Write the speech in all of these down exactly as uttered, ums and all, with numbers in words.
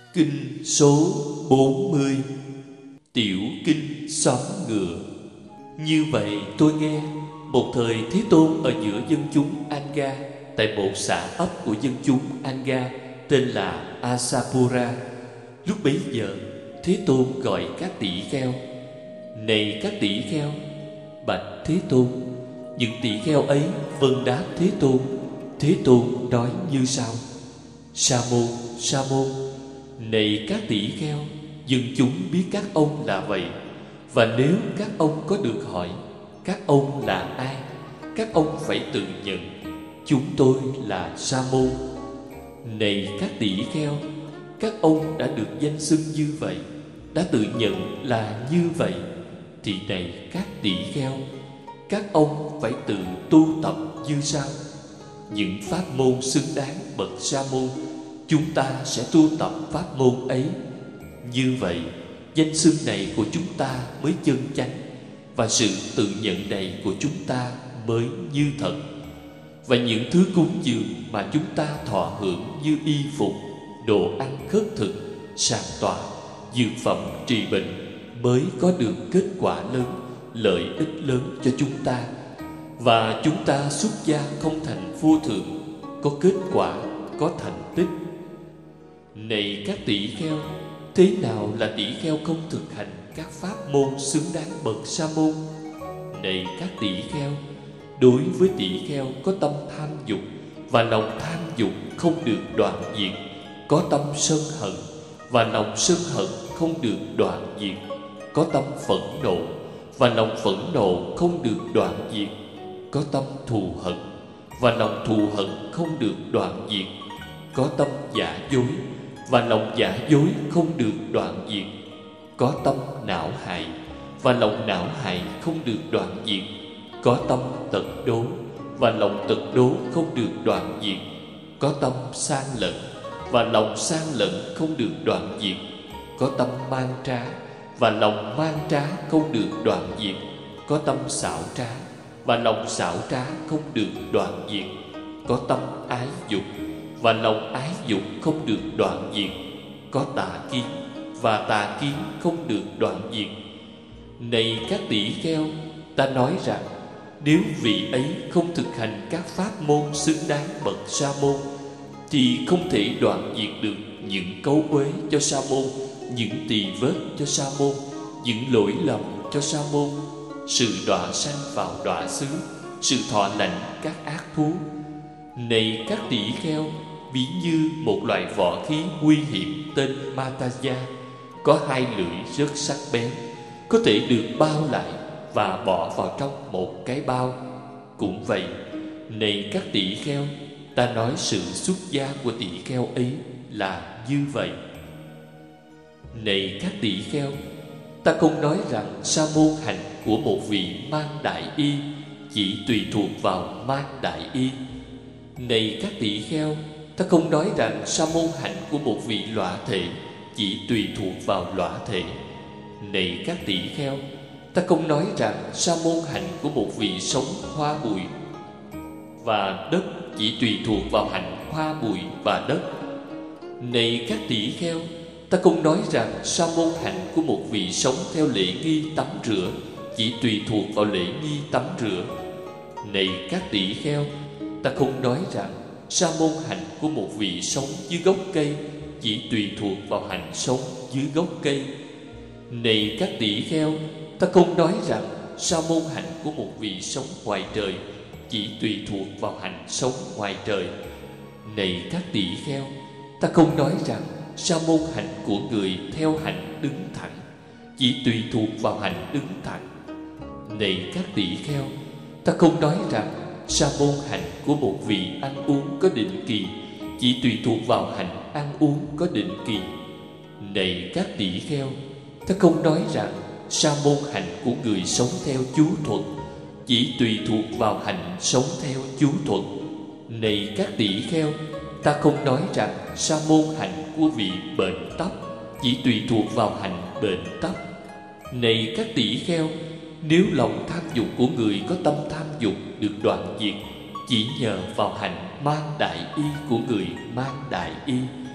Kinh số bốn mươi. Tiểu kinh xóm ngựa. Như vậy tôi nghe, một thời Thế Tôn ở giữa dân chúng Anga, tại một xã ấp của dân chúng Anga tên là Asapura. Lúc bấy giờ, Thế Tôn gọi các tỷ kheo: Này các tỷ kheo! Bạch Thế Tôn. Những tỷ kheo ấy vâng đáp Thế Tôn. Thế Tôn nói như sau: Sa môn, Sa môn! Này các tỷ kheo, dân chúng biết các ông là vậy. Và nếu các ông có được hỏi các ông là ai, các ông phải tự nhận: Chúng tôi là Sa môn. Này các tỷ kheo, các ông đã được danh xưng như vậy, đã tự nhận là như vậy, thì này các tỷ kheo, các ông phải tự tu tập như sau. Những pháp môn xứng đáng bậc Sa môn, chúng ta sẽ tu tập pháp môn ấy. Như vậy, danh xưng này của chúng ta mới chân chánh, và sự tự nhận này của chúng ta mới như thật. Và những thứ cúng dường mà chúng ta thọ hưởng như y phục, đồ ăn khất thực, sàng tọa, dược phẩm trị bệnh mới có được kết quả lớn, lợi ích lớn cho chúng ta. Và chúng ta xuất gia không thành vô thượng, có kết quả, có thành tích. Này các tỷ kheo, thế nào là tỷ kheo không thực hành các pháp môn xứng đáng bậc Sa môn? Này các tỷ kheo, đối với tỷ kheo có tâm tham dục và lòng tham dục không được đoạn diệt, có tâm sân hận và lòng sân hận không được đoạn diệt, có tâm phẫn nộ và lòng phẫn nộ không được đoạn diệt, có tâm thù hận và lòng thù hận không được đoạn diệt, có tâm giả dối và lòng giả dối không được đoạn diệt, có tâm não hại và lòng não hại không được đoạn diệt, có tâm tật đố và lòng tật đố không được đoạn diệt, có tâm sang lận và lòng sang lận không được đoạn diệt, có tâm mang trá và lòng mang trá không được đoạn diệt, có tâm xảo trá và lòng xảo trá không được đoạn diệt, có tâm ái dục và lòng ái dục không được đoạn diệt, có tà kiến và tà kiến không được đoạn diệt. Này các tỷ kheo, ta nói rằng nếu vị ấy không thực hành các pháp môn xứng đáng bậc Sa môn, thì không thể đoạn diệt được những cấu uế cho Sa môn, những tỳ vết cho Sa môn, những lỗi lầm cho Sa môn, sự đọa sanh vào đọa xứ, sự thọ lãnh các ác thú. Này các tỷ kheo, ví như một loại võ khí nguy hiểm tên Mataya, có hai lưỡi rất sắc bén, có thể được bao lại và bỏ vào trong một cái bao. Cũng vậy, này các tỷ kheo, ta nói sự xuất gia của tỷ kheo ấy là như vậy. Này các tỷ kheo, ta không nói rằng sa môn hành của một vị mang đại y chỉ tùy thuộc vào mang đại y. Này các tỷ kheo, ta không nói rằng sa môn hạnh của một vị lõa thể chỉ tùy thuộc vào lõa thể. Này các tỷ kheo, ta không nói rằng sa môn hạnh của một vị sống hoa bụi và đất chỉ tùy thuộc vào hạnh hoa bụi và đất. Này các tỷ kheo, ta không nói rằng sa môn hạnh của một vị sống theo lễ nghi tắm rửa chỉ tùy thuộc vào lễ nghi tắm rửa. Này các tỷ kheo, ta không nói rằng sa môn hạnh của một vị sống dưới gốc cây chỉ tùy thuộc vào hạnh sống dưới gốc cây. Này các tỷ kheo, ta không nói rằng sa môn hạnh của một vị sống ngoài trời chỉ tùy thuộc vào hạnh sống ngoài trời. Này các tỷ kheo, ta không nói rằng sa môn hạnh của người theo hạnh đứng thẳng chỉ tùy thuộc vào hạnh đứng thẳng. Này các tỷ kheo, ta không nói rằng sa môn hạnh của một vị ăn uống có định kỳ chỉ tùy thuộc vào hạnh ăn uống có định kỳ. Này các tỷ kheo, ta không nói rằng sa môn hạnh của người sống theo chú thuật chỉ tùy thuộc vào hạnh sống theo chú thuật. Này các tỷ kheo, ta không nói rằng sa môn hạnh của vị bệnh tóc chỉ tùy thuộc vào hạnh bệnh tóc. Này các tỷ kheo, nếu lòng tham dục của người có tâm tham dục được đoạn diệt chỉ nhờ vào hạnh mang đại y của người mang đại y.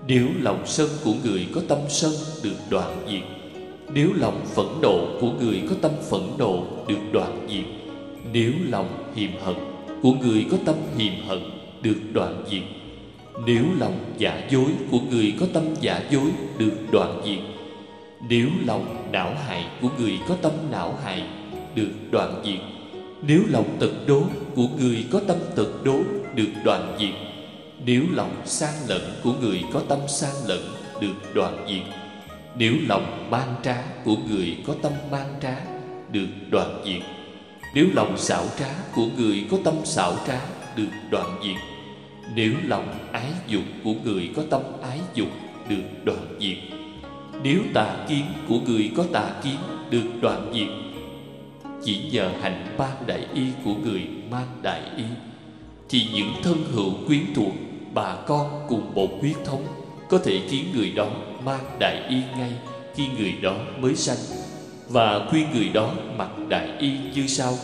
Nếu lòng sân của người có tâm sân được đoạn diệt, nếu lòng phẫn nộ của người có tâm phẫn nộ được đoạn diệt, nếu lòng hiềm hận của người có tâm hiềm hận được đoạn diệt, nếu lòng giả dối của người có tâm giả dối được đoạn diệt, nếu lòng não hại của người có tâm não hại được đoạn diệt, nếu lòng tật đố của người có tâm tật đố được đoạn diệt, nếu lòng sang lận của người có tâm sang lận được đoạn diệt, nếu lòng man trá của người có tâm man trá được đoạn diệt, nếu lòng xảo trá của người có tâm xảo trá được đoạn diệt, nếu lòng ái dục của người có tâm ái dục được đoạn diệt, nếu tà kiến của người có tà kiến được đoạn diệt. Chỉ nhờ hành ban đại y của người mang đại y, thì những thân hữu quyến thuộc, bà con cùng một huyết thống có thể khiến người đó mang đại y ngay khi người đó mới sanh, và khuyên người đó mặc đại y như sau: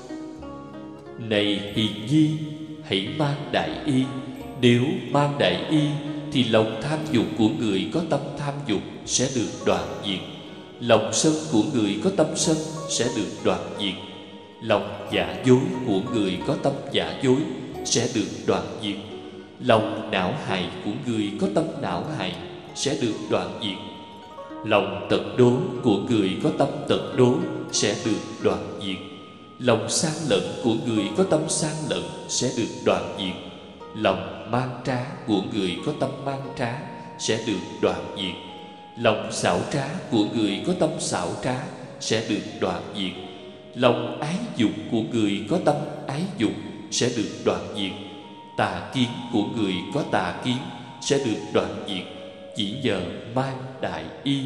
này hiền nhi, hãy mang đại y. Nếu mang đại y thì lòng tham dục của người có tâm tham dục sẽ được đoạn diệt, lòng sân của người có tâm sân sẽ được đoạn diệt, lòng giả dối của người có tâm giả dối sẽ được đoạn diệt, lòng não hại của người có tâm não hại sẽ được đoạn diệt, lòng tật đố của người có tâm tật đố sẽ được đoạn diệt, lòng sang lận của người có tâm sang lận sẽ được đoạn diệt, lòng man trá của người có tâm man trá sẽ được đoạn diệt, lòng xảo trá của người có tâm xảo trá sẽ được đoạn diệt, lòng ái dục của người có tâm ái dục sẽ được đoạn diệt, tà kiến của người có tà kiến sẽ được đoạn diệt, chỉ nhờ mang đại y.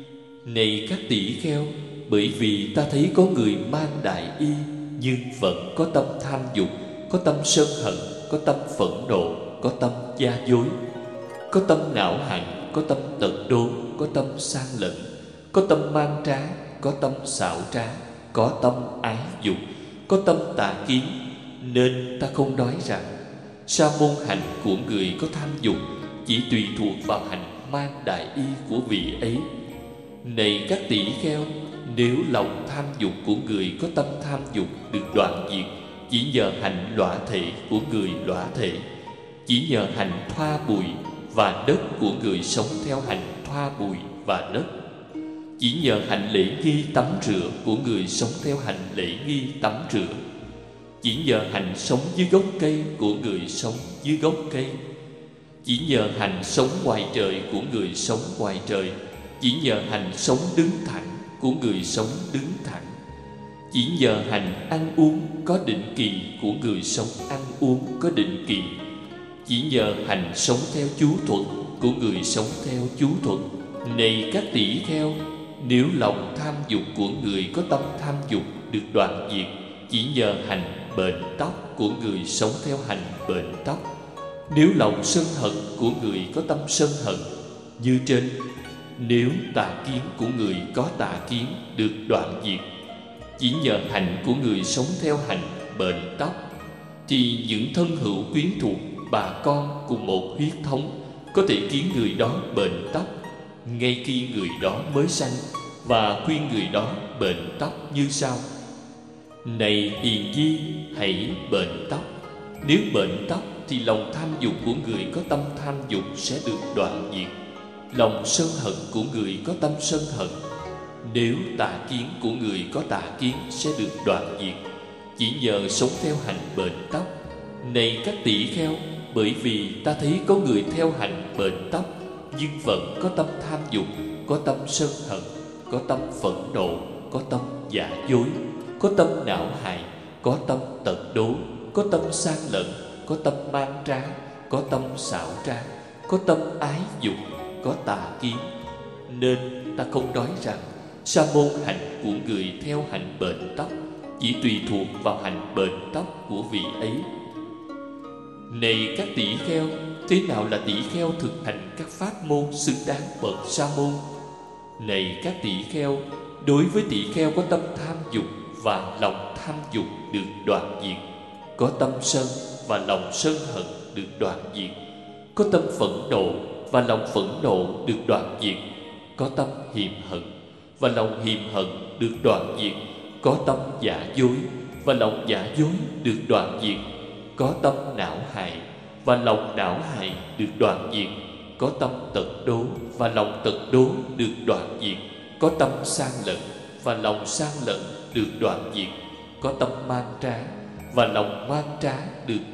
Này các tỷ kheo, bởi vì ta thấy có người mang đại y nhưng vẫn có tâm tham dục, có tâm sân hận, có tâm phẫn nộ, có tâm gia dối, có tâm não hạnh, có tâm tật đố, có tâm sang lận, có tâm man trá, có tâm xảo trá, có tâm ái dục, có tâm tà kiến, nên ta không nói rằng sa môn hạnh của người có tham dục chỉ tùy thuộc vào hạnh mang đại y của vị ấy. Này các tỷ kheo, nếu lòng tham dục của người có tâm tham dục được đoạn diệt chỉ nhờ hành lõa thể của người lõa thể, chỉ nhờ hành thoa bụi và đất của người sống theo hành thoa bụi và đất, chỉ nhờ hành lễ nghi tắm rửa của người sống theo hành lễ nghi tắm rửa, chỉ nhờ hành sống dưới gốc cây của người sống dưới gốc cây, chỉ nhờ hành sống ngoài trời của người sống ngoài trời, chỉ nhờ hành sống đứng thẳng của người sống đứng thẳng, chỉ nhờ hành ăn uống có định kỳ của người sống ăn uống có định kỳ, chỉ nhờ hành sống theo chú thuận của người sống theo chú thuận. Này các tỷ kheo, nếu lòng tham dục của người có tâm tham dục được đoạn diệt chỉ nhờ hành bệnh tóc của người sống theo hành bệnh tóc, nếu lòng sân hận của người có tâm sân hận như trên, nếu tà kiến của người có tà kiến được đoạn diệt chỉ nhờ hành của người sống theo hành bệnh tóc, thì những thân hữu quyến thuộc, bà con cùng một huyết thống có thể khiến người đó bệnh tóc ngay khi người đó mới sanh, và khuyên người đó bệnh tóc như sau: này hiền nhi, hãy bệnh tóc. Nếu bệnh tóc thì lòng tham dục của người có tâm tham dục sẽ được đoạn diệt, lòng sân hận của người có tâm sân hận, nếu tà kiến của người có tà kiến sẽ được đoạn diệt, chỉ nhờ sống theo hành bệnh tóc. Này các tỷ kheo, bởi vì ta thấy có người theo hành bệnh tóc nhưng vẫn có tâm tham dục, có tâm sân hận, có tâm phẫn nộ, có tâm giả dối, có tâm não hại, có tâm tật đố, có tâm sang lận, có tâm man trá, có tâm xảo trá, có tâm ái dục, có tà kiến, nên ta không nói rằng sa môn hạnh của người theo hạnh bệnh tóc chỉ tùy thuộc vào hạnh bệnh tóc của vị ấy. Này các tỷ kheo, thế nào là tỷ kheo thực hành các pháp môn xứng đáng bậc sa môn? Này các tỷ kheo, đối với tỷ kheo có tâm tham dục và lòng tham dục được đoạn diệt, có tâm sân và lòng sân hận được đoạn diệt, có tâm phẫn nộ và lòng phẫn nộ được đoạn diệt, có tâm hiềm hận, và lòng hiềm hận được đoạn diệt, có tâm giả dối, và lòng giả dối được đoạn diệt, có tâm não hại, và lòng não hại được đoạn diệt, có tâm tật đố, và lòng tật đố được đoạn diệt, có tâm sang lận, và lòng sang lận được đoạn diệt, có tâm man trá, và lòng man trá được